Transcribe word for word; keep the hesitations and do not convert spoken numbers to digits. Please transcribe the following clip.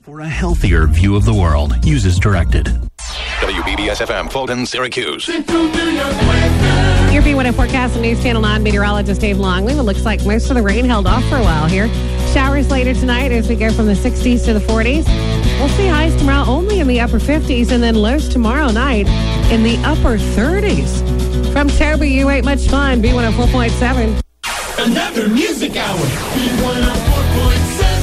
For a healthier view of the world, use as directed. W B B S F M, Fulton, Syracuse. Your B one oh forecast on News Channel nine meteorologist Dave Longley. It looks like most of the rain held off for a while here. Showers later tonight as we go from the sixties to the forties. We'll see highs tomorrow only in the upper fifties and then lows tomorrow night in the upper thirties. From Toby, you ain't much fun. B one oh four point seven. Another music hour. B one oh four point seven.